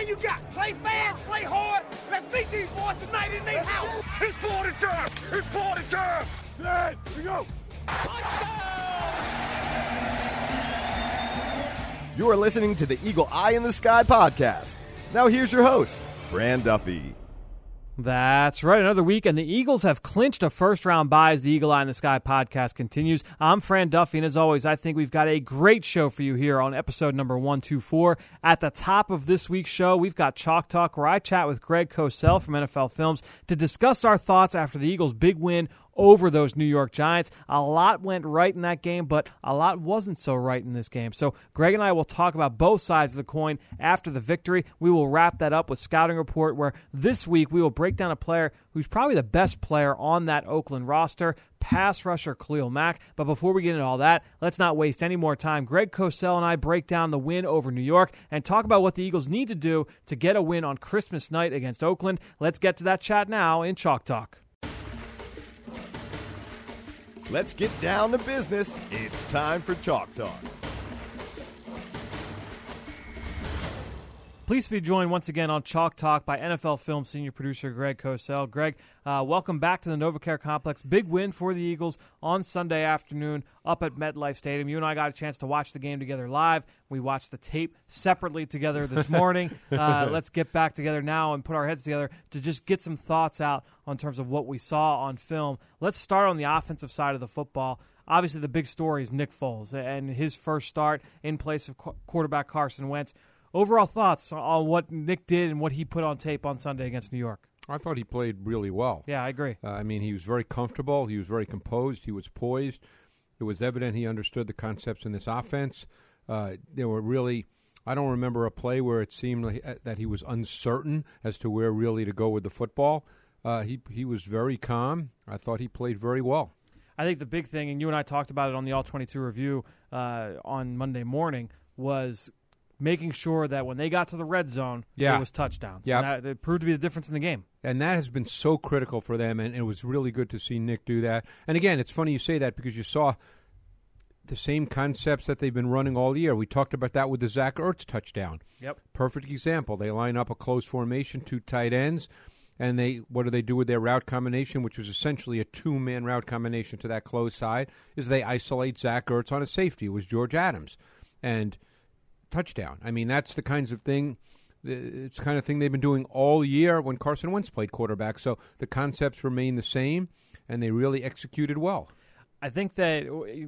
plan you got. Play fast, play hard. Let's beat these boys tonight in their house. It's party time. It's party time. Hey, here we go. You are listening to the Eagle Eye in the Sky podcast. Now here's your host, Fran Duffy. That's right. Another week, and the Eagles have clinched a first-round bye as the Eagle Eye in the Sky podcast continues. I'm Fran Duffy, and as always, I think we've got a great show for you here on episode number 124. At the top of this week's show, we've got Chalk Talk, where I chat with Greg Cosell from NFL Films to discuss our thoughts after the Eagles' big win over those New York Giants. A lot went right in that game, but a lot wasn't so right in this game. So Greg and I will talk about both sides of the coin after the victory. We will wrap that up with Scouting Report, where this week we will break down a player who's probably the best player on that Oakland roster, pass rusher Khalil Mack. But before we get into all that, let's not waste any more time. Greg Cosell and I break down the win over New York and talk about what the Eagles need to do to get a win on Christmas night against Oakland. Let's get to that chat now in Chalk Talk. Let's get down to business. It's time for Chalk Talk. Pleased to be joined once again on Chalk Talk by NFL Film senior producer Greg Cosell. Greg, welcome back to the NovaCare Complex. Big win for the Eagles on Sunday afternoon up at MetLife Stadium. You and I got a chance to watch the game together live. We watched the tape separately together this morning. Let's get back together now and put our heads together to just get some thoughts out on terms of what we saw on film. Let's start on the offensive side of the football. Obviously, the big story is Nick Foles and his first start in place of quarterback Carson Wentz. Overall thoughts on what Nick did and what he put on tape on Sunday against New York? I thought he played really well. Yeah, I agree. He was very comfortable. He was very composed. He was poised. It was evident he understood the concepts in this offense. There were really, I don't remember a play where it seemed like, that he was uncertain as to where really to go with the football. He was very calm. I thought he played very well. I think the big thing, and you and I talked about it on the All-22 review on Monday morning, was making sure that when they got to the red zone, there was touchdowns. Yeah, it proved to be the difference in the game. And that has been so critical for them, and it was really good to see Nick do that. And again, it's funny you say that because you saw the same concepts that they've been running all year. We talked about that with the Zach Ertz touchdown. Yep. Perfect example. They line up a close formation, two tight ends, and what do they do with their route combination, which was essentially a two-man route combination to that close side, is they isolate Zach Ertz on a safety. It was George Adams. And touchdown. I mean, that's the kinds of thing. It's the kind of thing they've been doing all year when Carson Wentz played quarterback. So the concepts remain the same, and they really executed well. I think that,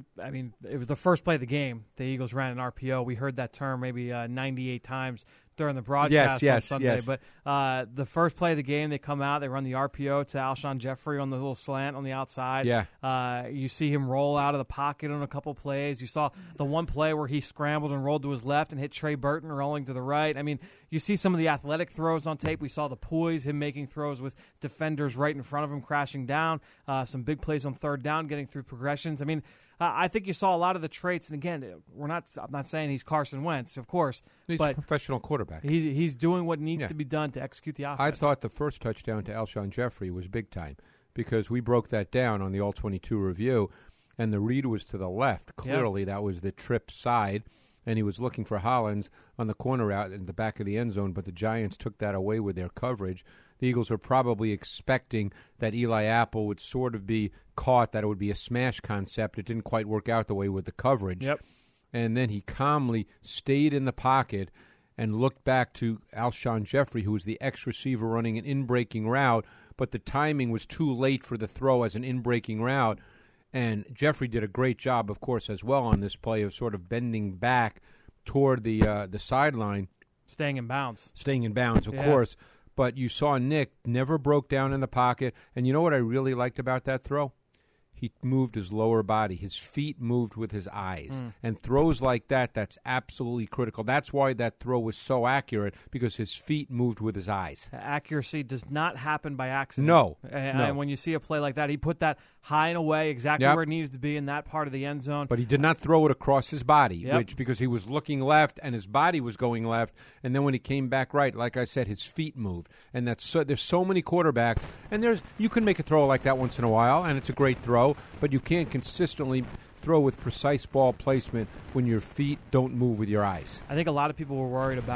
it was the first play of the game. The Eagles ran an RPO. We heard that term maybe 98 times during the broadcast on Sunday. Yes. But the first play of the game, they come out, they run the RPO to Alshon Jeffrey on the little slant on the outside. Yeah. You see him roll out of the pocket on a couple plays. You saw the one play where he scrambled and rolled to his left and hit Trey Burton rolling to the right. I mean, you see some of the athletic throws on tape. We saw the poise, him making throws with defenders right in front of him crashing down. Some big plays on third down, getting through progressions. I mean, I think you saw a lot of the traits, and again, I'm not saying he's Carson Wentz, of course. He's but a professional quarterback. He's doing what needs to be done to execute the offense. I thought the first touchdown to Alshon Jeffrey was big time because we broke that down on the All-22 review, and the read was to the left. Clearly, that was the trip side, and he was looking for Hollins on the corner out in the back of the end zone, but the Giants took that away with their coverage. The Eagles were probably expecting that Eli Apple would sort of be caught, that it would be a smash concept. It didn't quite work out the way with the coverage. Yep. And then he calmly stayed in the pocket and looked back to Alshon Jeffrey, who was the ex-receiver running an in-breaking route, but the timing was too late for the throw as an in-breaking route. And Jeffrey did a great job, of course, as well on this play of sort of bending back toward the sideline. Staying in bounds, of course. But you saw Nick never broke down in the pocket. And you know what I really liked about that throw? He moved his lower body. His feet moved with his eyes. And throws like that, that's absolutely critical. That's why that throw was so accurate, because his feet moved with his eyes. Accuracy does not happen by accident. No. And when you see a play like that, he put that high and away, exactly where it needed to be in that part of the end zone. But he did not throw it across his body, because he was looking left and his body was going left. And then when he came back right, like I said, his feet moved. And there's so many quarterbacks. And you can make a throw like that once in a while, and it's a great throw, but you can't consistently throw with precise ball placement when your feet don't move with your eyes. I think a lot of people were worried about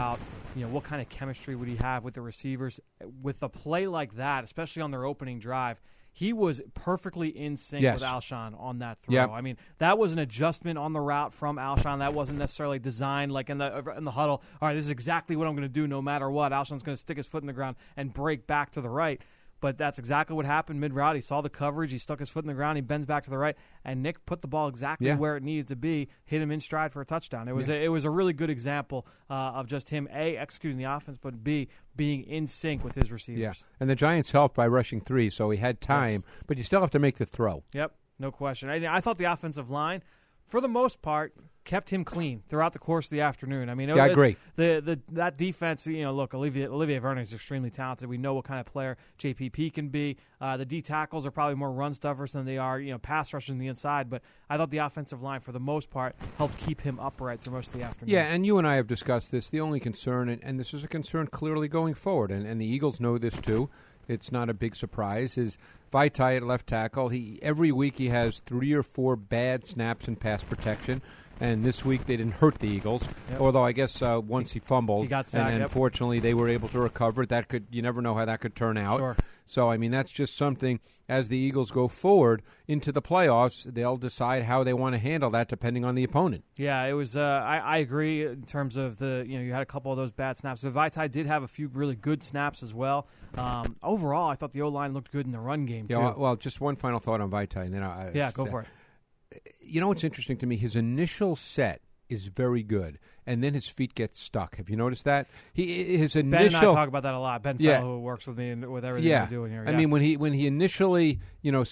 what kind of chemistry would he have with the receivers? With a play like that, especially on their opening drive, he was perfectly in sync with Alshon on that throw. Yep. I mean, that was an adjustment on the route from Alshon. That wasn't necessarily designed like in the huddle. All right, this is exactly what I'm going to do no matter what. Alshon's going to stick his foot in the ground and break back to the right. But that's exactly what happened mid-route. He saw the coverage. He stuck his foot in the ground. He bends back to the right. And Nick put the ball exactly where it needed to be, hit him in stride for a touchdown. It was a really good example of just him, A, executing the offense, but B, being in sync with his receivers. Yeah, and the Giants helped by rushing 3, so he had time. But you still have to make the throw. Yep, no question. I thought the offensive line, for the most part, kept him clean throughout the course of the afternoon. I mean, I agree. That defense, look, Olivier Vernon is extremely talented. We know what kind of player JPP can be. The D tackles are probably more run stuffers than they are, pass rushers on the inside. But I thought the offensive line, for the most part, helped keep him upright through most of the afternoon. Yeah, and you and I have discussed this. The only concern, and this is a concern clearly going forward, and the Eagles know this too. It's not a big surprise. Is Vaitai at left tackle? Every week he has 3 or 4 bad snaps in pass protection. And this week they didn't hurt the Eagles, although I guess once he fumbled, he got sacked, and unfortunately they were able to recover. You never know how that could turn out. Sure. So I mean that's just something. As the Eagles go forward into the playoffs, they'll decide how they want to handle that depending on the opponent. Yeah, it was. I agree in terms of you had a couple of those bad snaps. But Vaitai did have a few really good snaps as well. Overall, I thought the O-line looked good in the run game too. Yeah, well, just one final thought on Vaitai, and then go for it. You know what's interesting to me? His initial set is very good, and then his feet get stuck. Have you noticed that? His initial. Ben and I talk about that a lot. Ben Fellow, who works with me and with everything we're doing here. I mean, when he initially,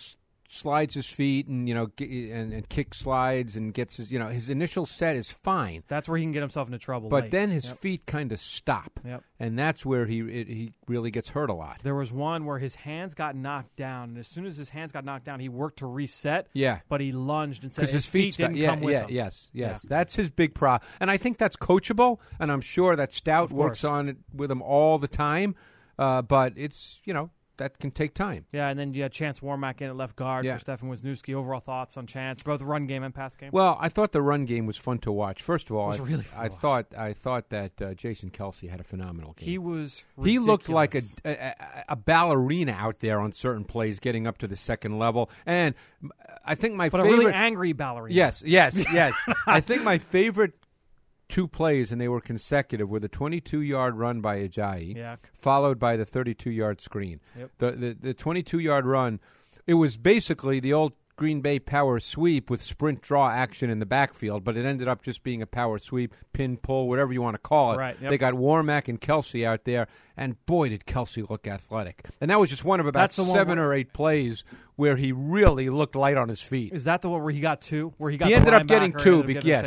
slides his feet and and kick slides and gets his initial set is fine. That's where he can get himself into trouble. But late. then his feet kind of stop, and that's where he really gets hurt a lot. There was one where his hands got knocked down, and as soon as his hands got knocked down, he worked to reset. Yeah, but he lunged and said his feet didn't come with him. Yes, that's his big problem, and I think that's coachable, and I'm sure that Stout works on it with him all the time. But it's that can take time. Yeah, and then you had Chance Warmack in at left guard for Stefan Wisniewski. Overall thoughts on Chance, both run game and pass game? Well, I thought the run game was fun to watch. First of all, it was really fun I thought that Jason Kelce had a phenomenal game. He was ridiculous. He looked like a ballerina out there on certain plays, getting up to the second level. And I think my favorite, a really angry ballerina. Yes. I think my favorite 2 plays, and they were consecutive, were the 22-yard run by Ajayi, followed by the 32-yard screen. Yep. The 22-yard run, it was basically the old Green Bay power sweep with sprint draw action in the backfield, but it ended up just being a power sweep, pin pull, whatever you want to call it. Right, yep. They got Warmack and Kelce out there, and boy, did Kelce look athletic. And that was just one of about 7 or 8 plays where he really looked light on his feet. Is that the one where he got 2? Where he ended up getting 2.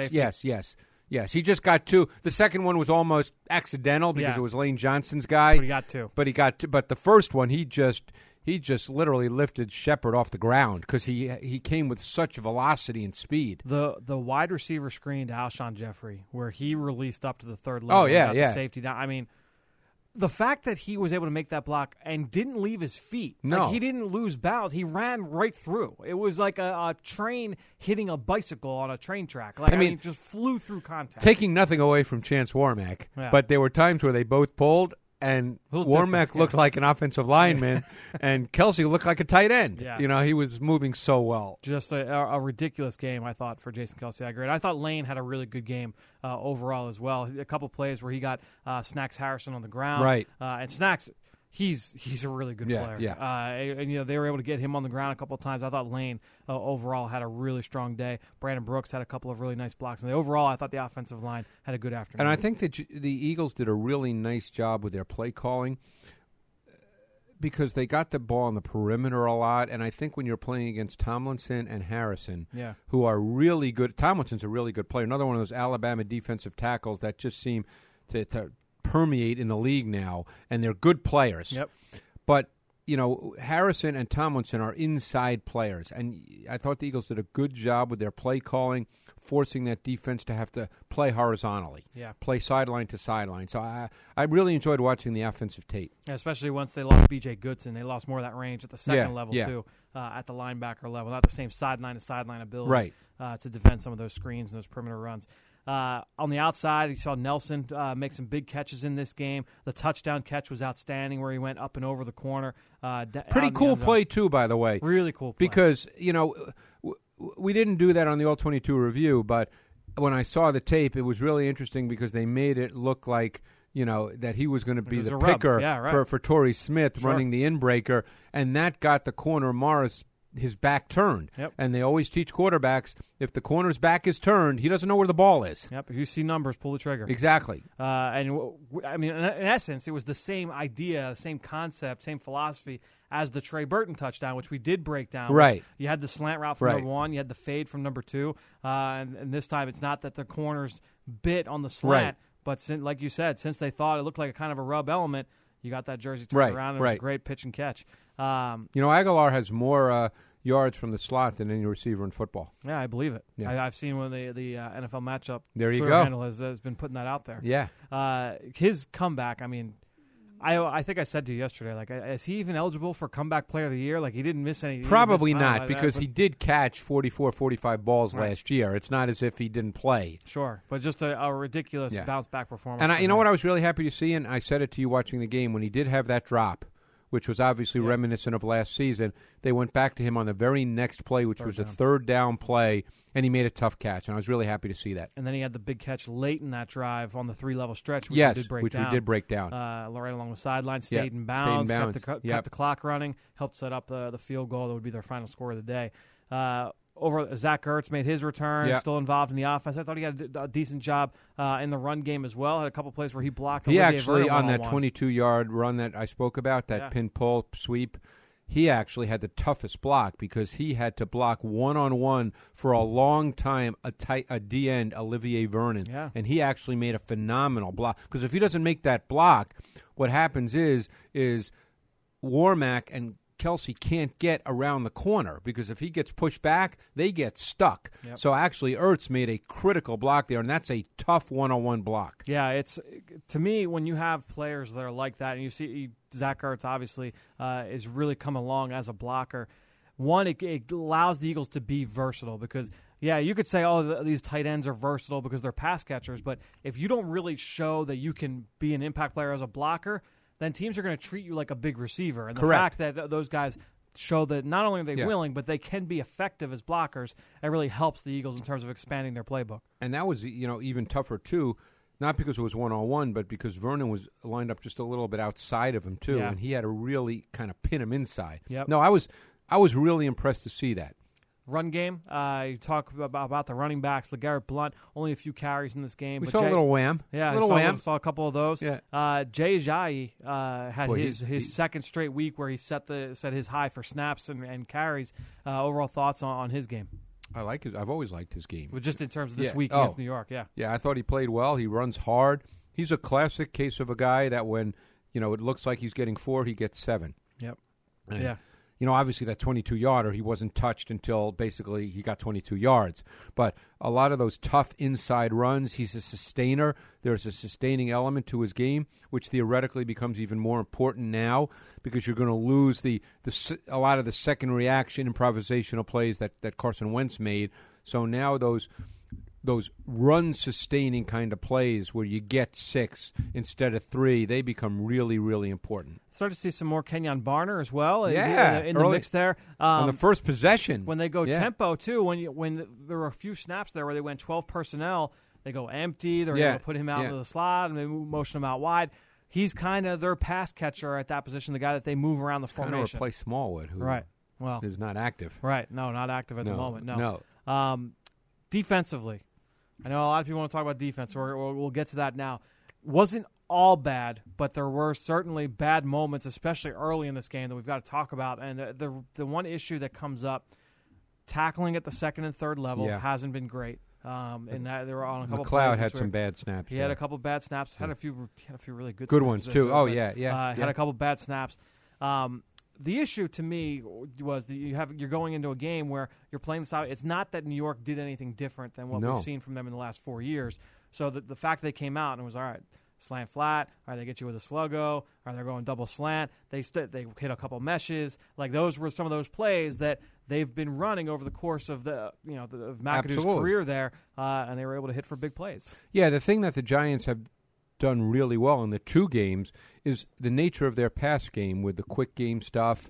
Yes, he just got 2. The second one was almost accidental because it was Lane Johnson's guy. But he got 2. But the first one, he just literally lifted Shepard off the ground because he came with such velocity and speed. The wide receiver screen to Alshon Jeffrey, where he released up to the third level. The safety down. I mean, the fact that he was able to make that block and didn't leave his feet. No. Like, he didn't lose balance. He ran right through. It was like a train hitting a bicycle on a train track. Like, I mean, just flew through contact. Taking nothing away from Chance Warmack, but there were times where they both pulled, and Warmack looked like an offensive lineman, and Kelce looked like a tight end. Yeah. He was moving so well. Just a ridiculous game, I thought, for Jason Kelce. I agree. And I thought Lane had a really good game overall as well. A couple plays where he got Snacks Harrison on the ground. Right. And Snacks, he's a really good player. And they were able to get him on the ground a couple of times. I thought Lane overall had a really strong day. Brandon Brooks had a couple of really nice blocks. And overall, I thought the offensive line had a good afternoon. And I think that the Eagles did a really nice job with their play calling because they got the ball on the perimeter a lot. And I think when you're playing against Tomlinson and Harrison, who are really good, Tomlinson's a really good player. Another one of those Alabama defensive tackles that just seem to permeate in the league now, and they're good players. Yep. But Harrison and Tomlinson are inside players, and I thought the Eagles did a good job with their play calling, forcing that defense to have to play horizontally, play sideline to sideline. So I really enjoyed watching the offensive tape. Yeah, especially once they lost B.J. Goodson. They lost more of that range at the second level, too. at the linebacker level, not the same sideline to sideline ability to defend some of those screens and those perimeter runs. On the outside, you saw Nelson make some big catches in this game. The touchdown catch was outstanding where he went up and over the corner. Pretty cool play, too, by the way. Really cool play. Because, we didn't do that on the All-22 review, but when I saw the tape, it was really interesting because they made it look like, that he was going to be the picker for Torrey Smith running the in-breaker, and that got the corner, Morris, his back turned. Yep. And they always teach quarterbacks, if the corner's back is turned, he doesn't know where the ball is. Yep. If you see numbers, pull the trigger. Exactly. In essence, it was the same idea, same concept, same philosophy as the Trey Burton touchdown, which we did break down. Right. You had the slant route from number 1. You had the fade from number 2. And this time it's not that the corners bit on the slant, but like you said, since they thought it looked like a kind of a rub element, you got that jersey turned around, and it was a great pitch and catch. Aguilar has more yards from the slot than any receiver in football. Yeah, I believe it. Yeah. I've seen when the NFL matchup. There you Twitter go. handle has been putting that out there. Yeah. His comeback, I think I said to you yesterday, is he even eligible for comeback player of the year? He didn't miss any. Probably not, because he did catch 44, 45 balls last year. It's not as if he didn't play. Sure, but just a ridiculous bounce-back performance. And you know what I was really happy to see, and I said it to you watching the game, when he did have that drop, which was obviously reminiscent of last season, they went back to him on the very next play, which was a third down play, and he made a tough catch, and I was really happy to see that. And then he had the big catch late in that drive on the 3-level stretch, which we did break down. Right along the sideline, stayed in bounds, kept the clock running, helped set up the field goal that would be their final score of the day. Zach Ertz made his return, still involved in the offense. I thought he had a decent job in the run game as well. Had a couple plays where he blocked. He actually, on that 22-yard run that I spoke about, that pin pull sweep, he actually had the toughest block because he had to block one-on-one for a long time a D-end, Olivier Vernon. Yeah. And he actually made a phenomenal block. Because if he doesn't make that block, what happens is Warmack and Kelsey can't get around the corner because if he gets pushed back, they get stuck. Yep. So actually, Ertz made a critical block there, and that's a tough one-on-one block. Yeah, it's to me when you have players that are like that, and you see Zach Ertz obviously is really come along as a blocker. One, it allows the Eagles to be versatile because. Yeah, you could say, these tight ends are versatile because they're pass catchers, but if you don't really show that you can be an impact player as a blocker, then teams are going to treat you like a big receiver. And the fact that those guys show that not only are they willing, but they can be effective as blockers, it really helps the Eagles in terms of expanding their playbook. And that was even tougher, too, not because it was one-on-one, but because Vernon was lined up just a little bit outside of him, too, and he had to really kind of pin him inside. Yep. No, I was really impressed to see that. Run game, you talk about the running backs. LeGarrette Blount, only a few carries in this game. We saw a little wham. Yeah, saw a couple of those. Yeah. Jay Ajayi had his second straight week where he set his high for snaps and carries. Overall thoughts on his game? I've always liked his game. Just in terms of this week against New York, Yeah, I thought he played well. He runs hard. He's a classic case of a guy that when it looks like he's getting 4, he gets 7. Yep. And, obviously that 22-yarder, he wasn't touched until basically he got 22 yards. But a lot of those tough inside runs, he's a sustainer. There's a sustaining element to his game, which theoretically becomes even more important now because you're going to lose a lot of the second reaction improvisational plays that Carson Wentz made. So now those run-sustaining kind of plays where you get 6 instead of 3, they become really, really important. Started to see some more Kenyon Barner as well in the early, mix there. On the first possession. When they go tempo, too, when there were a few snaps there where they went 12 personnel, they go empty, they're able to put him out into the slot, and they motion him out wide. He's kind of their pass catcher at that position, the guy that they move around the formation. Kind of replace Smallwood, who is not active. Right, no, not active at the moment, No. Defensively, I know a lot of people want to talk about defense, so we'll get to that now. Wasn't all bad, but there were certainly bad moments, especially early in this game, that we've got to talk about. And the one issue that comes up, tackling at the second and third level hasn't been great. And that there were on a couple. McLeod had some bad snaps. He had a couple bad snaps. Had a few really good ones too. Had a couple bad snaps. The issue to me was that you're going into a game where you're playing this out. It's not that New York did anything different than what we've seen from them in the last 4 years. So the fact they came out and it was all right, slant flat, or they get you with a sluggo, or they're going double slant. They hit a couple meshes. Like those were some of those plays that they've been running over the course of of McAdoo's career there, and they were able to hit for big plays. Yeah, the thing that the Giants have done really well in the two games is the nature of their pass game with the quick game stuff.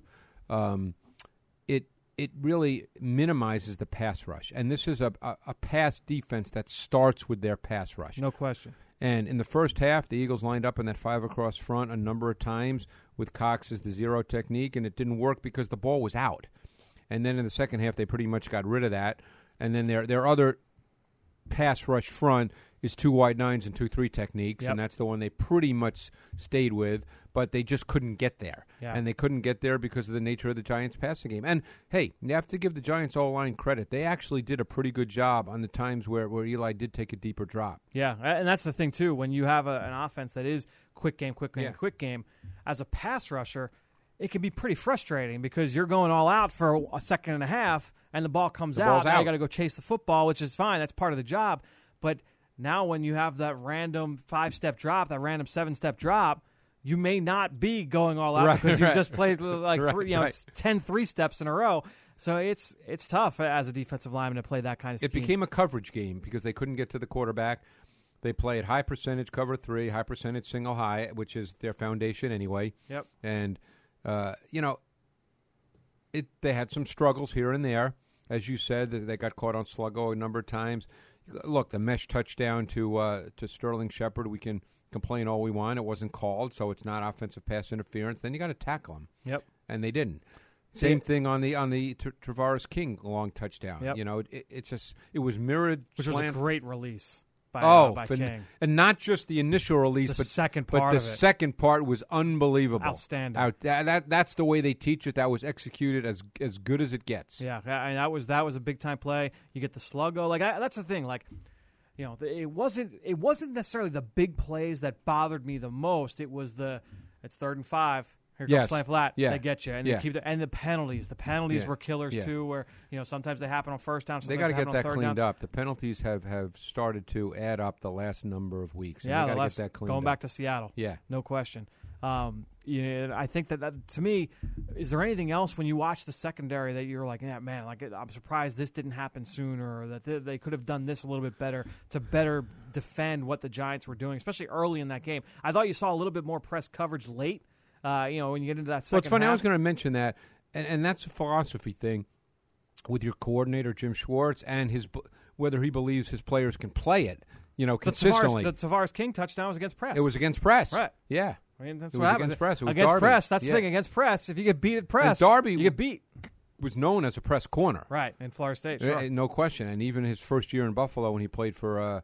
It really minimizes the pass rush, and this is a pass defense that starts with their pass rush. No question. And in the first half, the Eagles lined up in that 5 across front a number of times with Cox as the zero technique, and it didn't work because the ball was out. And then in the second half, they pretty much got rid of that. And then their other pass rush front is 2 wide 9s and 2-3 techniques, and that's the one they pretty much stayed with, but they just couldn't get there. Yeah. And they couldn't get there because of the nature of the Giants' passing game. And, hey, you have to give the Giants O-line credit. They actually did a pretty good job on the times where Eli did take a deeper drop. Yeah, and that's the thing, too. When you have an offense that is quick game, as a pass rusher, it can be pretty frustrating because you're going all out for a second and a half, and the ball comes out. Now you got to go chase the football, which is fine. That's part of the job. But now when you have that random 5-step drop, that random 7-step drop, you may not be going all out because you've just played like 10 3-steps in a row. So it's tough as a defensive lineman to play that kind of scheme. It became a coverage game because they couldn't get to the quarterback. They play at high percentage cover 3, high percentage single high, which is their foundation anyway. Yep. And, they had some struggles here and there. As you said, they got caught on sluggo a number of times. Look, the mesh touchdown to Sterling Shepard, we can complain all we want. It wasn't called, so it's not offensive pass interference. Then you got to tackle them. Yep. And they didn't. Same thing on the Travaris King long touchdown. Yep. It was mirrored. Which was a great release by King. And not just the initial release, the second part of it. Second part was unbelievable. Outstanding. That's the way they teach it. That was executed as good as it gets. Yeah, and that was a big time play. You get the sluggo. That's the thing. It wasn't necessarily the big plays that bothered me the most. It was it's 3rd and 5. Here comes slant flat. Yeah. They get you, and you keep and the penalties. The penalties were killers too. Where sometimes they happen on first down. They got to get that cleaned up. The penalties have started to add up the last number of weeks. Yeah, they got to get that cleaned up. Going back to Seattle. Yeah, no question. I think that to me, is there anything else when you watch the secondary that you're like, yeah, man, I'm surprised this didn't happen sooner, or that they could have done this a little bit better to better defend what the Giants were doing, especially early in that game. I thought you saw a little bit more press coverage late. When you get into that second it's funny. half. I was going to mention that, and that's a philosophy thing with your coordinator Jim Schwartz and whether he believes his players can play it, consistently. The Travaris King touchdown was against press. It was against press, right? Yeah, I mean that's it what was happens against press. It was against Darby. press. That's the thing. Against press, if you get beat at press, and Darby you get beat. Was known as a press corner, right? In Florida State, sure. No question. And even his first year in Buffalo when he played for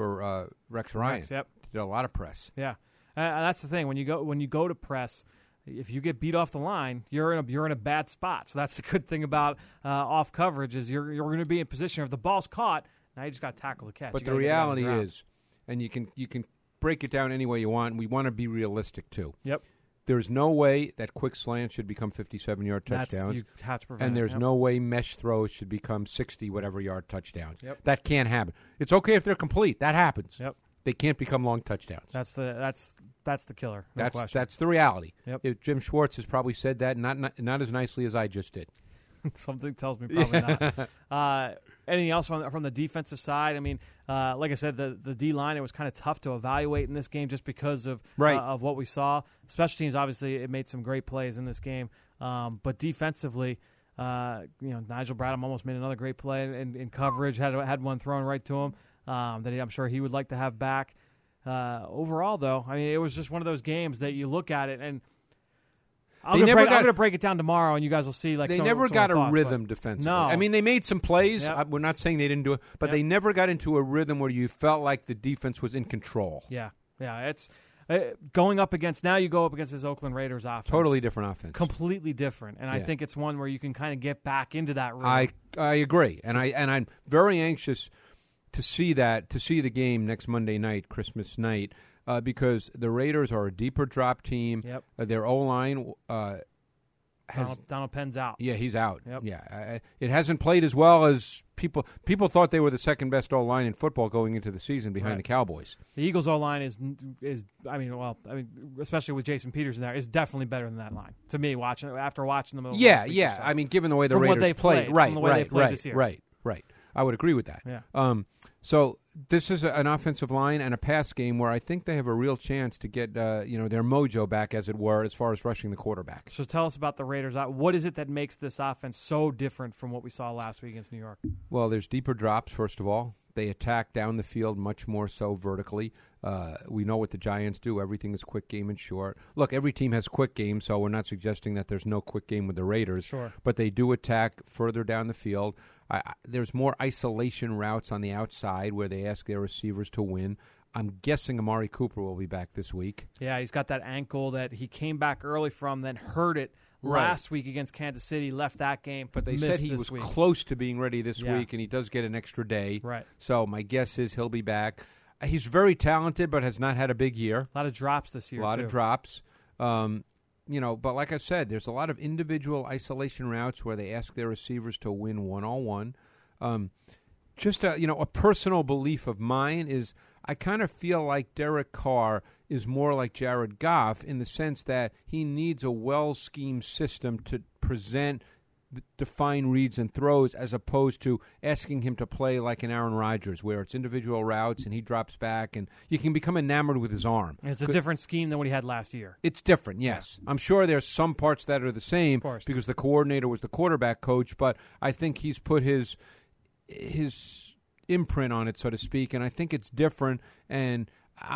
Rex Ryan, did a lot of press. Yeah, that's the thing. When you go to press, if you get beat off the line, you're in a bad spot. So that's the good thing about off coverage is you're going to be in position. If the ball's caught, now you just got to tackle the catch. But the reality is, and you can break it down any way you want. We want to be realistic too. Yep. There's no way that quick slants should become 57-yard touchdowns. You have to prevent and there's it. no way mesh throws should become 60-whatever-yard touchdowns. Yep. That can't happen. It's okay if they're complete. That happens. Yep. They can't become long touchdowns. That's the killer. No question. That's the reality. Yep. Jim Schwartz has probably said that not as nicely as I just did. Something tells me probably not. Anything else from the defensive side? I mean, like I said, the D-line, it was kind of tough to evaluate in this game just because of what we saw. Special teams, obviously, it made some great plays in this game. But defensively, Nigel Bradham almost made another great play in coverage, had one thrown right to him that I'm sure he would like to have back. Overall, though, I mean, it was just one of those games that you look at it and I'm going to break it down tomorrow, and you guys will see. They never got a rhythm defensively. No. I mean, they made some plays. Yep. We're not saying they didn't do it, but they never got into a rhythm where you felt like the defense was in control. Yeah. It's going up against. Now you go up against this Oakland Raiders offense. Totally different offense. Completely different, and I think it's one where you can kind of get back into that rhythm. I agree, and I'm very anxious to see the game next Monday night, Christmas night. Because the Raiders are a deeper drop team. Yep. Their O-line Donald Penn's out. Yeah, he's out. Yep. Yeah, it hasn't played as well as people thought they were the second best O-line in football going into the season behind the Cowboys. The Eagles O-line is especially with Jason Peters in there, is definitely better than that line to me. After watching them, over Yeah. I mean, given the way the Raiders played, this year. Right. I would agree with that. Yeah. So this is an offensive line and a pass game where I think they have a real chance to get their mojo back, as it were, as far as rushing the quarterback. So tell us about the Raiders. What is it that makes this offense so different from what we saw last week against New York? Well, there's deeper drops, first of all. They attack down the field much more so vertically. We know what the Giants do. Everything is quick game and short. Look, every team has quick game, so we're not suggesting that there's no quick game with the Raiders. Sure. But they do attack further down the field. There's more isolation routes on the outside where they ask their receivers to win. I'm guessing Amari Cooper will be back this week. Yeah, he's got that ankle that he came back early from, then hurt it last week against Kansas City, left that game. But they said he was close to being ready this week, and he does get an extra day. Right. So my guess is he'll be back. He's very talented, but has not had a big year. A lot of drops this year, A lot of drops. But like I said, there's a lot of individual isolation routes where they ask their receivers to win one-on-one. Just a personal belief of mine is I kind of feel like Derek Carr is more like Jared Goff in the sense that he needs a well-schemed system to present define reads and throws, as opposed to asking him to play like an Aaron Rodgers, where it's individual routes and he drops back, and you can become enamored with his arm. And it's a different scheme than what he had last year. It's different, yes. I'm sure there's some parts that are the same because the coordinator was the quarterback coach, but I think he's put his imprint on it, so to speak, and I think it's different, and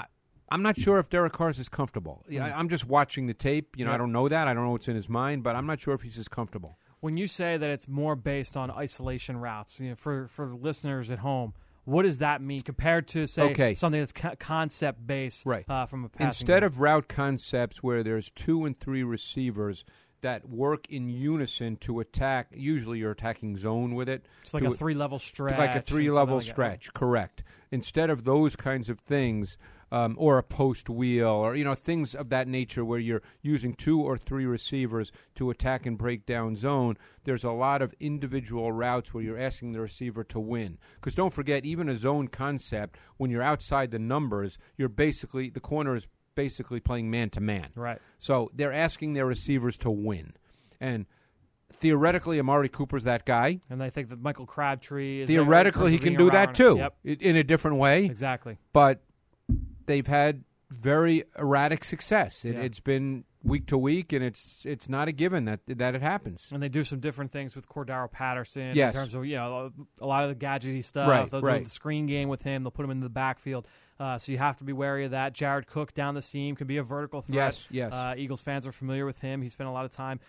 I'm not sure if Derek Carr is as comfortable. I'm just watching the tape. I don't know that. I don't know what's in his mind, but I'm not sure if he's as comfortable. When you say that it's more based on isolation routes, for the listeners at home, what does that mean compared to, say, something that's concept-based from a passing Instead game? of route concepts where there's 2 and 3 receivers that work in unison to attack, usually you're attacking zone with it. It's like a 3-level stretch. Like a 3-level stretch, correct. Instead of those kinds of things, or a post wheel, or things of that nature where you're using 2 or 3 receivers to attack and break down zone, there's a lot of individual routes where you're asking the receiver to win. Because don't forget, even a zone concept, when you're outside the numbers, the corner is basically playing man-to-man. Right. So they're asking their receivers to win. And theoretically, Amari Cooper's that guy. And I think that Michael Crabtree is theoretically, he can do that too, Yep. in a different way. Exactly. But they've had very erratic success. It's been week to week, and it's not a given that it happens. And they do some different things with Cordero Patterson yes. in terms of a lot of the gadgety stuff. They'll do the screen game with him. They'll put him in the backfield. So you have to be wary of that. Jared Cook down the seam can be a vertical threat. Yes. Eagles fans are familiar with him. He spent a lot of time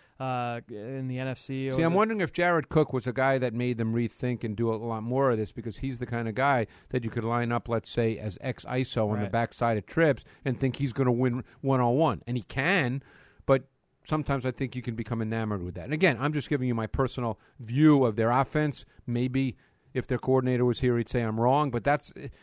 in the NFC. See, I'm wondering if Jared Cook was a guy that made them rethink and do a lot more of this, because he's the kind of guy that you could line up, let's say, as X-ISO on the backside of trips and think he's going to win one-on-one. And he can, but sometimes I think you can become enamored with that. And again, I'm just giving you my personal view of their offense. Maybe if their coordinator was here, he'd say I'm wrong, but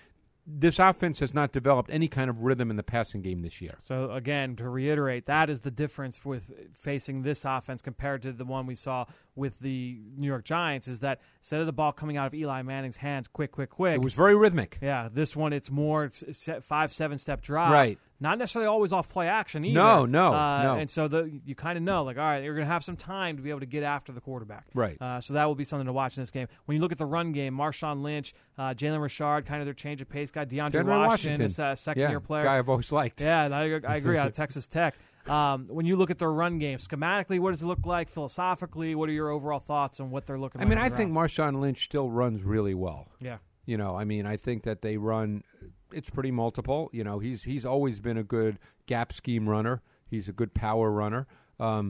this offense has not developed any kind of rhythm in the passing game this year. So, again, to reiterate, that is the difference with facing this offense compared to the one we saw with the New York Giants, is that instead of the ball coming out of Eli Manning's hands quick. It was very rhythmic. Yeah, this one it's more 5-7 step drop. Right. Not necessarily always off play action either. No. And so you kind of know, all right, you're going to have some time to be able to get after the quarterback. Right. So that will be something to watch in this game. When you look at the run game, Marshawn Lynch, Jalen Richard, kind of their change of pace guy. DeAndre Washington is a second-year player. Guy I've always liked. Yeah, I agree, out of Texas Tech. When you look at their run game, schematically, what does it look like? Philosophically, what are your overall thoughts on what they're looking like? I think Marshawn Lynch still runs really well. Yeah. I think that they run – it's pretty multiple. He's always been a good gap scheme runner. He's a good power runner. I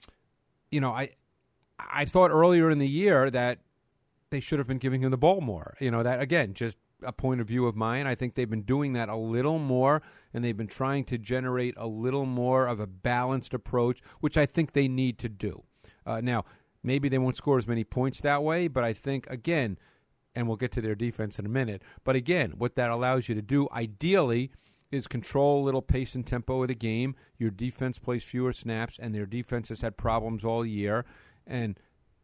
thought earlier in the year that they should have been giving him the ball more. That, again, just a point of view of mine. I think they've been doing that a little more, and they've been trying to generate a little more of a balanced approach, which I think they need to do. Now, maybe they won't score as many points that way, but I think, again – and we'll get to their defense in a minute. But again, what that allows you to do, ideally, is control a little pace and tempo of the game. Your defense plays fewer snaps, and their defense has had problems all year. And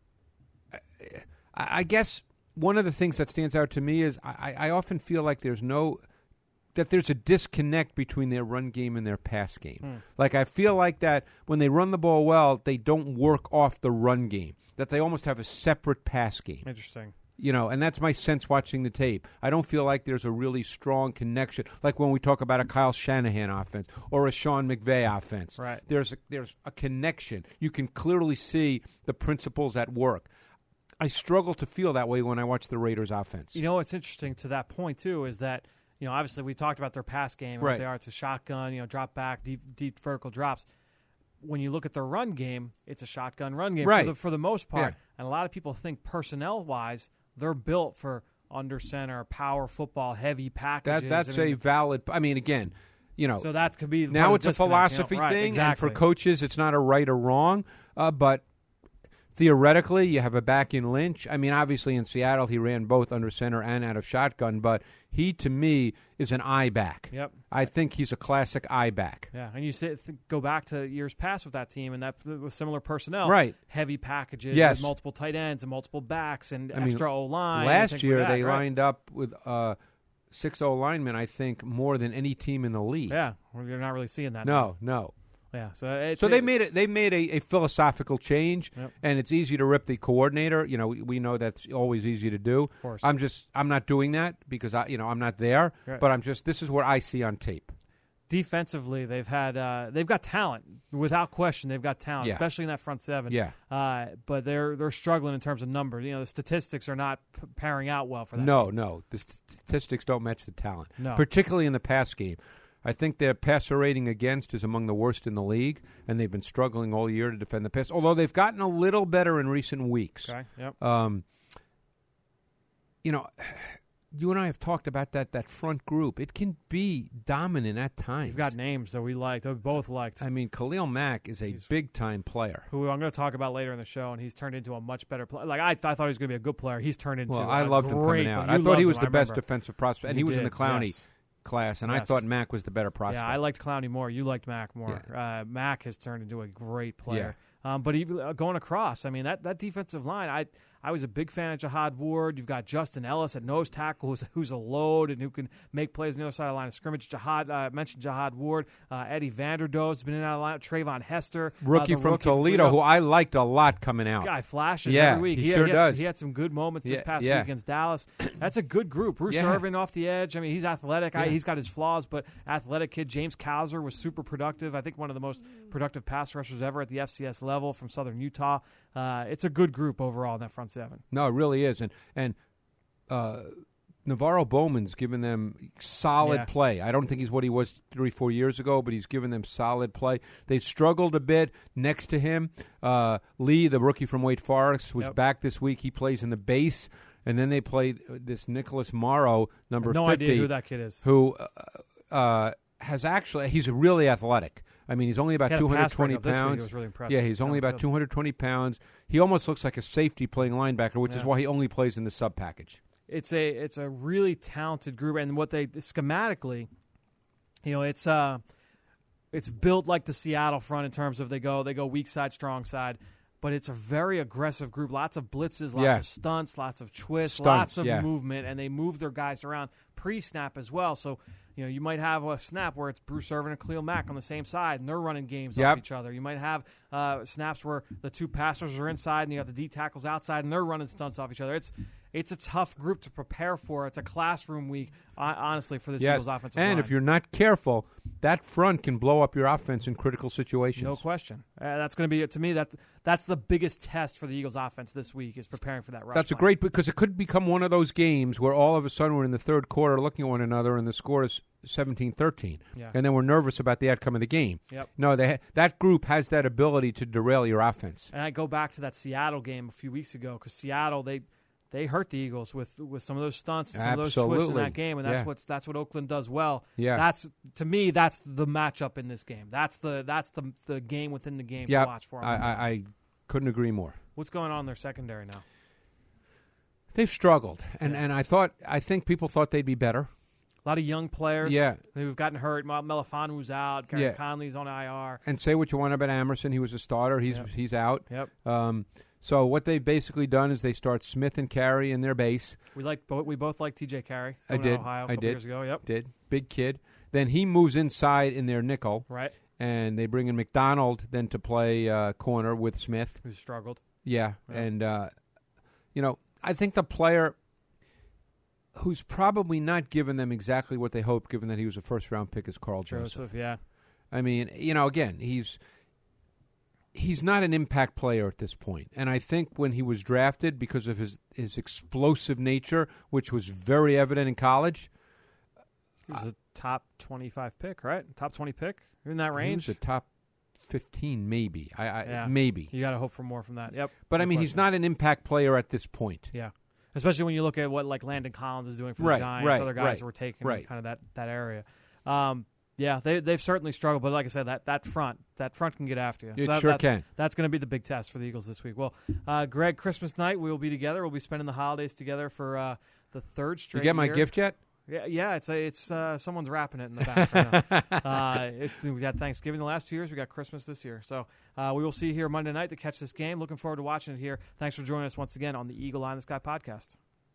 I guess one of the things that stands out to me is I often feel like there's a disconnect between their run game and their pass game. Like I feel like that when they run the ball well, they don't work off the run game, that they almost have a separate pass game. Interesting. And that's my sense watching the tape. I don't feel like there's a really strong connection, like when we talk about a Kyle Shanahan offense or a Sean McVay offense. Right. There's a connection. You can clearly see the principles at work. I struggle to feel that way when I watch the Raiders offense. What's interesting to that point, too, is that, obviously we talked about their pass game and what they are. It's a shotgun, drop back, deep vertical drops. When you look at their run game, it's a shotgun run game for the most part. Yeah. And a lot of people think personnel-wise, they're built for under center, power football, heavy packages. That's a valid. I mean, again, so that could be now it's a philosophy thing, exactly. And for coaches, it's not a right or wrong. But theoretically, you have a back in Lynch. I mean, obviously in Seattle, he ran both under center and out of shotgun, but he, to me, is an eye back. Yep. I think he's a classic eye back. Yeah, and you go back to years past with that team and that with similar personnel. Right. Heavy packages, yes. with multiple tight ends and multiple backs and extra O-line. Last year, like that, they lined up with 6 O-linemen, I think, more than any team in the league. Yeah, you're not really seeing that. No. Yeah, so they made it. They made a philosophical change, yep. And it's easy to rip the coordinator. We know that's always easy to do. Of course. I'm not doing that because I'm not there. Right. But this is what I see on tape. Defensively, they've got talent without question. They've got talent, especially in that front seven. Yeah. But they're struggling in terms of numbers. The statistics are not pairing out well for that. No, the statistics don't match the talent. No. Particularly in the pass game. I think their passer rating against is among the worst in the league, and they've been struggling all year to defend the pass, although they've gotten a little better in recent weeks. Okay, yep. You and I have talked about that front group. It can be dominant at times. You've got names that we both liked. I mean, Khalil Mack is a big-time player. Who I'm going to talk about later in the show, and he's turned into a much better player. Like I thought he was going to be a good player. He's turned into I loved him coming out. I thought he was the best defensive prospect, and he was in the Clowney class, and I thought Mack was the better prospect. Yeah, I liked Clowney more. You liked Mack more. Yeah. Mack has turned into a great player. Yeah. But even going across, I mean, that defensive line, I was a big fan of Jihad Ward. You've got Justin Ellis at nose tackle, who's a load and who can make plays on the other side of the line of scrimmage. I mentioned Jihad Ward. Eddie Vanderdoes has been in and out of the line. Trayvon Hester. Rookie from Toledo, who I liked a lot coming out. Guy flashes every week. He sure does. He had some good moments this past week against Dallas. That's a good group. Bruce Irvin off the edge. I mean, he's athletic. He's got his flaws, but athletic kid. James Cowser was super productive. I think one of the most productive pass rushers ever at the FCS level from Southern Utah. It's a good group overall in that front seven. No, it really is. And Navarro Bowman's given them solid play. I don't think he's what he was 3-4 years ago, but he's given them solid play. They struggled a bit next to him. Lee, the rookie from Wake Forest, was back this week. He plays in the base. And then they played this Nicholas Morrow, number 50. No idea who that kid is. Who he's really athletic. I mean, he's only about 220 pounds. Was really impressive. Yeah, he's only about 220 pounds. He almost looks like a safety playing linebacker, which is why he only plays in the sub package. It's a really talented group, and what they schematically, it's built like the Seattle front in terms of they go weak side, strong side. But it's a very aggressive group. Lots of blitzes, lots of stunts, lots of twists, lots of movement, and they move their guys around pre-snap as well. So, you might have a snap where it's Bruce Irvin and Khalil Mack on the same side, and they're running games off each other. You might have snaps where the two passers are inside, and you have the D tackles outside, and they're running stunts off each other. It's a tough group to prepare for. It's a classroom week, honestly, for this Eagles offensive line. And if you're not careful, that front can blow up your offense in critical situations. No question. That's going to be, to me, that's the biggest test for the Eagles offense this week is preparing for that rush. That's line. because it could become one of those games where all of a sudden we're in the third quarter looking at one another and the score is 17-13. Yeah. And then we're nervous about the outcome of the game. Yep. No, that group has that ability to derail your offense. And I go back to that Seattle game a few weeks ago because Seattle, they hurt the Eagles with some of those stunts and some of those twists in that game, and that's what Oakland does well. Yeah. That's to me that's the matchup in this game. That's the game within the game to watch for them. I couldn't agree more. What's going on in their secondary now? They've struggled, and I think people thought they'd be better. A lot of young players Yeah. who've gotten hurt. Melifonu's out. Gary Conley's on IR. And say what you want about Emerson. He was a starter. He's out. Yep. So what they've basically done is they start Smith and Carey in their base. We both like T.J. Carey. I did. Ohio a couple years ago. Yep. Did. Big kid. Then he moves inside in their nickel. Right. And they bring in McDonald then to play corner with Smith. Who struggled. Yeah. And, I think the player who's probably not given them exactly what they hoped, given that he was a first-round pick, is Carl Joseph. Yeah. I mean, again, he's not an impact player at this point. And I think when he was drafted, because of his explosive nature, which was very evident in college. He was a top 25 pick, right? Top 20 pick? In that range? He was a top 15, maybe. Maybe. You got to hope for more from that. Yep. But, I mean, he's not an impact player at this point. Yeah. Especially when you look at what like Landon Collins is doing for the Giants, other guys who were taking kind of that area. Yeah, they've certainly struggled, but like I said, that front can get after you. It sure can. That's going to be the big test for the Eagles this week. Well, Greg, Christmas night we will be together. We'll be spending the holidays together for the third straight. You get my year. gift yet? Yeah, it's someone's wrapping it in the back right now. We got Thanksgiving the last 2 years. We got Christmas this year. So we will see you here Monday night to catch this game. Looking forward to watching it here. Thanks for joining us once again on the Eagle Eye in the Sky podcast.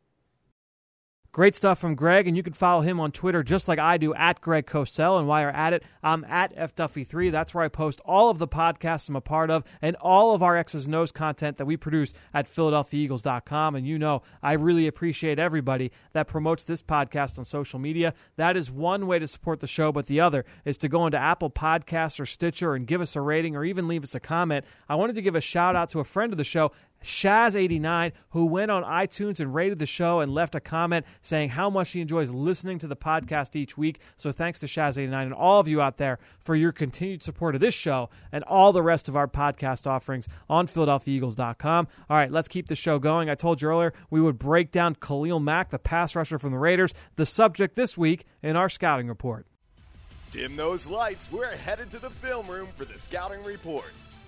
Great stuff from Greg, and you can follow him on Twitter just like I do, at Greg Cosell. And while you're at it, I'm at FDuffy3. That's where I post all of the podcasts I'm a part of and all of our X's and O's content that we produce at PhiladelphiaEagles.com. And I really appreciate everybody that promotes this podcast on social media. That is one way to support the show, but the other is to go into Apple Podcasts or Stitcher and give us a rating or even leave us a comment. I wanted to give a shout-out to a friend of the show, Shaz89, who went on iTunes and rated the show and left a comment saying how much he enjoys listening to the podcast each week. So thanks to Shaz89 and all of you out there for your continued support of this show and all the rest of our podcast offerings on PhiladelphiaEagles.com. All right, let's keep the show going. I told you earlier we would break down Khalil Mack, the pass rusher from the Raiders, the subject this week in our scouting report. Dim those lights. We're headed to the film room for the scouting report.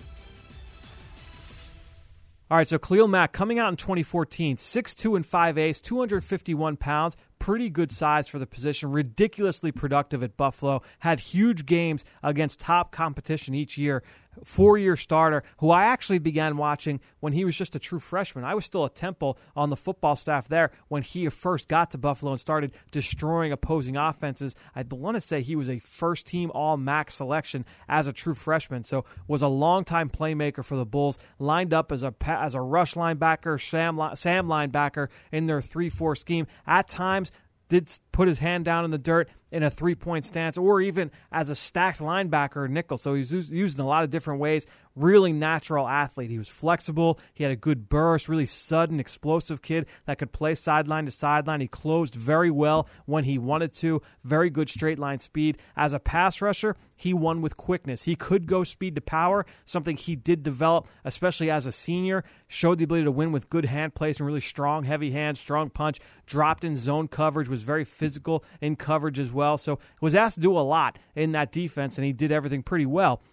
All right, so Khalil Mack coming out in 2014, 6'2" and 5/8", 251 pounds, pretty good size for the position, ridiculously productive at Buffalo, had huge games against top competition each year, 4-year starter, who I actually began watching when he was just a true freshman. I was still at Temple on the football staff there when he first got to Buffalo and started destroying opposing offenses. I want to say he was a first-team All-MAC selection as a true freshman, so was a long-time playmaker for the Bulls, lined up as a rush linebacker, Sam linebacker in their 3-4 scheme. At times, did put his hand down in the dirt in a three-point stance or even as a stacked linebacker nickel. So he was used in a lot of different ways. Really natural athlete. He was flexible. He had a good burst, really sudden, explosive kid that could play sideline to sideline. He closed very well when he wanted to. Very good straight line speed. As a pass rusher, he won with quickness. He could go speed to power, something he did develop, especially as a senior. Showed the ability to win with good hand placement, really strong, heavy hands, strong punch. Dropped in zone coverage, was very physical in coverage as well. So was asked to do a lot in that defense, and he did everything pretty well.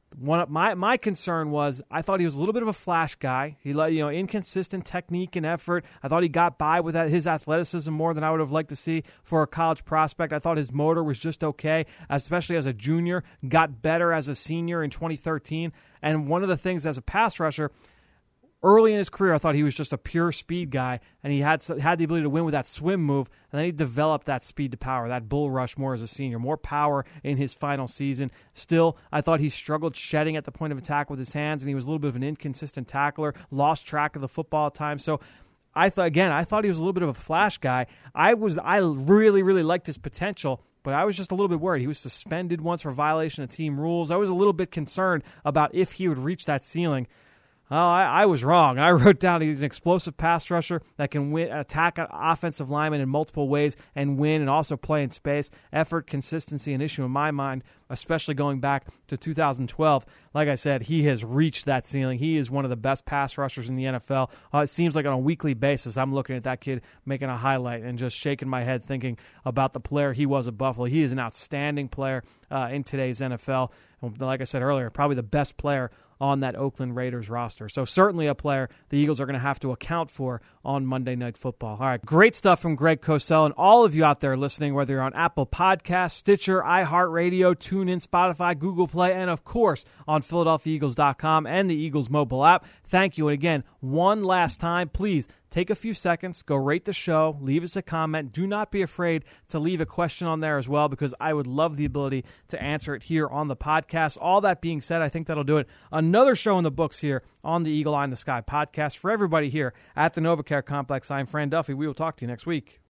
My concern was I thought he was a little bit of a flash guy. He inconsistent technique and effort. I thought he got by with his athleticism more than I would have liked to see for a college prospect. I thought his motor was just okay, especially as a junior. Got better as a senior in 2013. And one of the things as a pass rusher, early in his career, I thought he was just a pure speed guy, and he had the ability to win with that swim move, and then he developed that speed to power, that bull rush more as a senior, more power in his final season. Still, I thought he struggled shedding at the point of attack with his hands, and he was a little bit of an inconsistent tackler, lost track of the football at times. So I thought he was a little bit of a flash guy. I really, really liked his potential, but I was just a little bit worried. He was suspended once for violation of team rules. I was a little bit concerned about if he would reach that ceiling. Oh, I was wrong. I wrote down he's an explosive pass rusher that can attack an offensive lineman in multiple ways and win and also play in space. Effort, consistency, an issue in my mind, especially going back to 2012. Like I said, he has reached that ceiling. He is one of the best pass rushers in the NFL. It seems like on a weekly basis, I'm looking at that kid making a highlight and just shaking my head thinking about the player he was at Buffalo. He is an outstanding player in today's NFL. Like I said earlier, probably the best player on that Oakland Raiders roster. So certainly a player the Eagles are going to have to account for on Monday Night Football. All right, great stuff from Greg Cosell and all of you out there listening, whether you're on Apple Podcasts, Stitcher, iHeartRadio, TuneIn, Spotify, Google Play, and of course on PhiladelphiaEagles.com and the Eagles mobile app. Thank you. And again, one last time, please take a few seconds, go rate the show, leave us a comment. Do not be afraid to leave a question on there as well, because I would love the ability to answer it here on the podcast. All that being said, I think that'll do it. Another show in the books here on the Eagle Eye in the Sky podcast. For everybody here at the NovaCare Complex, I'm Fran Duffy. We will talk to you next week.